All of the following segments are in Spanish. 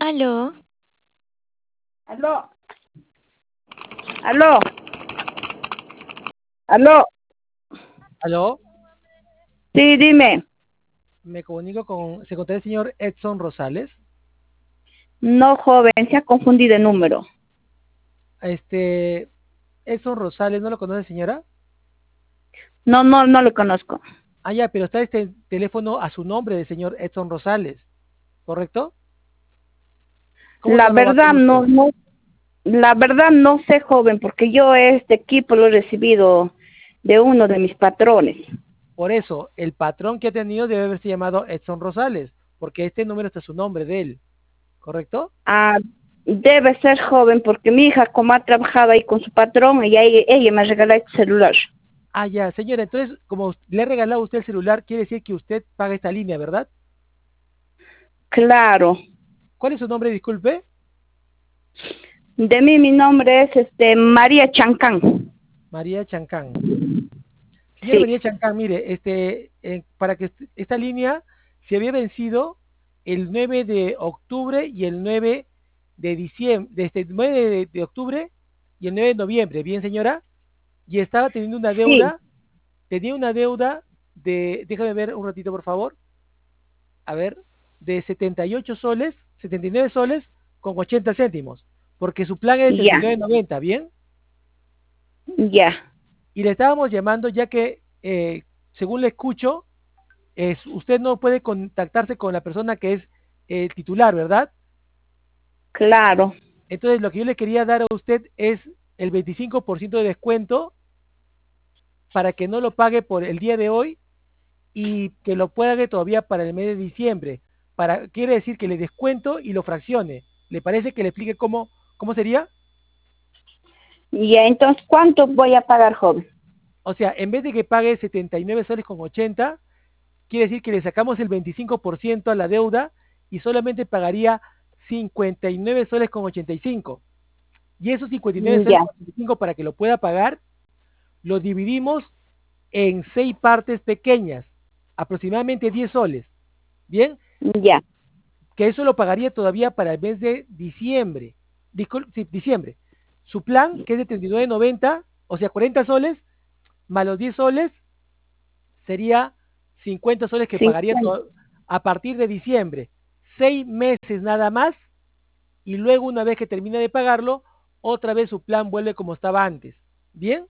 Aló, Aló, aló, aló. Aló, Sí, dime. me comunico con, se encuentra el señor Edson Rosales. No, joven, se ha confundido el número. Este, Edson Rosales, ¿no lo conoce, señora? No, no, no lo conozco. Ah, ya, pero está este teléfono a su nombre del señor Edson Rosales, ¿correcto? ¿Cómo La no lo va a verdad, conocer? la verdad no sé, joven, porque yo este equipo lo he recibido de uno de mis patrones. Por eso, el patrón que ha tenido debe haberse llamado Edson Rosales, porque este número está a su nombre de él, ¿correcto? Ah, debe ser joven, porque mi hija, como ha trabajado ahí con su patrón, ella me regaló este celular. Ah, ya, señora, entonces, como le ha regalado a usted el celular, quiere decir que usted paga esta línea, ¿verdad? Claro. ¿Cuál es su nombre, disculpe? De mí, mi nombre es María Chancán. María Chancán. Señora Sí, María Chancán, mire, para que esta línea se había vencido el 9 de octubre y el 9 de diciembre, desde el 9 de octubre y el 9 de noviembre, ¿bien, señora? Y estaba teniendo una sí, deuda, tenía una deuda de, déjame ver un ratito, por favor, a ver, de 78 soles, 79 soles con 80 céntimos, porque su plan es de ya, 39,90, ¿bien? ya. Y le estábamos llamando ya que, según le escucho, usted no puede contactarse con la persona que es el titular, ¿verdad? Claro. Entonces, lo que yo le quería dar a usted es el 25% de descuento para que no lo pague por el día de hoy y que lo pague todavía para el mes de diciembre. Quiere decir que le descuento y lo fraccione. ¿Le parece que le explique cómo sería? Ya, entonces, ¿cuánto voy a pagar, joven? O sea, en vez de que pague 79 soles con 80, quiere decir que le sacamos el 25% a la deuda y solamente pagaría 59 soles con 85. Y esos 59 soles Ya, con 85 para que lo pueda pagar, lo dividimos en 6 partes pequeñas, aproximadamente 10 soles. Bien, ya, que eso lo pagaría todavía para el mes de diciembre. Sí, diciembre. Su plan, que es de 39,90, o sea, 40 soles, más los 10 soles, sería 50 soles que pagaría 50. a partir de diciembre. 6 meses nada más y luego una vez que termine de pagarlo, otra vez su plan vuelve como estaba antes. ¿Bien?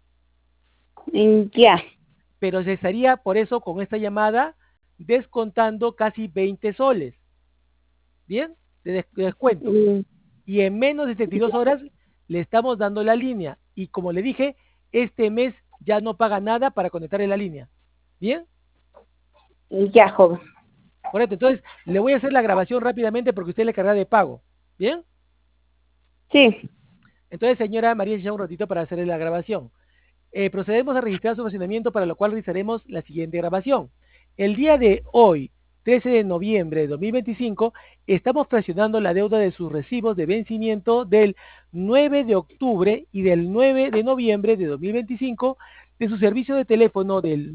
Ya. Pero se estaría por eso con esta llamada descontando casi 20 soles. ¿Bien? De descuento. Mm, Y en menos de 72 horas le estamos dando la línea. Y como le dije, este mes ya no paga nada para conectarle la línea. ¿Bien? ya, joven. Correcto. Entonces, le voy a hacer la grabación rápidamente porque usted le carga de pago. ¿Bien? Sí, Entonces, señora María, ya un ratito para hacerle la grabación. Procedemos a registrar su funcionamiento, para lo cual realizaremos la siguiente grabación. El día de hoy, 13 de noviembre de 2025, estamos fraccionando la deuda de sus recibos de vencimiento del 9 de octubre y del 9 de noviembre de 2025 de su servicio de teléfono del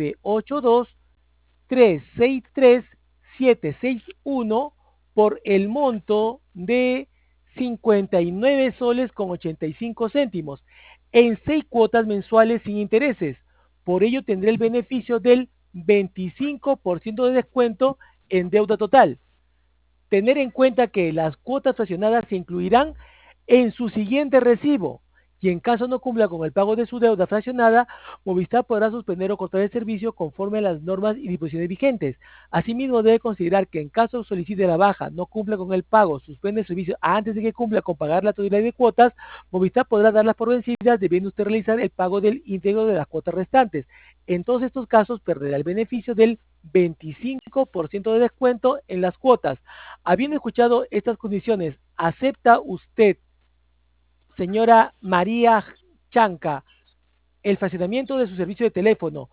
982-363-761 por el monto de 59 soles con 85 céntimos en 6 cuotas mensuales sin intereses. Por ello tendré el beneficio del 25% de descuento en deuda total. Tener en cuenta que las cuotas fraccionadas se incluirán en su siguiente recibo y en caso no cumpla con el pago de su deuda fraccionada, Movistar podrá suspender o cortar el servicio conforme a las normas y disposiciones vigentes. Asimismo, debe considerar que en caso solicite la baja, no cumpla con el pago, suspende el servicio antes de que cumpla con pagar la totalidad de cuotas, Movistar podrá darlas por vencidas, debiendo usted realizar el pago del íntegro de las cuotas restantes. En todos estos casos, perderá el beneficio del 25% de descuento en las cuotas. Habiendo escuchado estas condiciones, ¿acepta usted, señora María Chanca, el fraccionamiento de su servicio de teléfono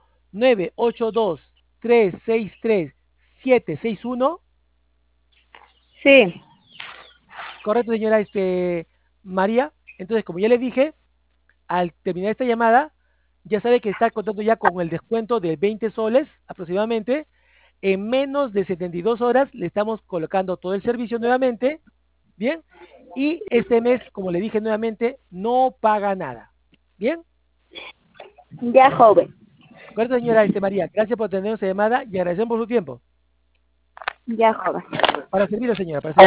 982-363-761? sí, Correcto, señora María. Entonces, como ya le dije, al terminar esta llamada, ya sabe que está contando ya con el descuento de 20 soles aproximadamente. En menos de 72 horas le estamos colocando todo el servicio nuevamente Bien, y este mes, como le dije nuevamente, no paga nada. Bien, Ya, joven. de acuerdo, señora María, gracias por tener esta llamada y agradecemos por su tiempo. Ya, joven. Para servirle, señora, para servirle.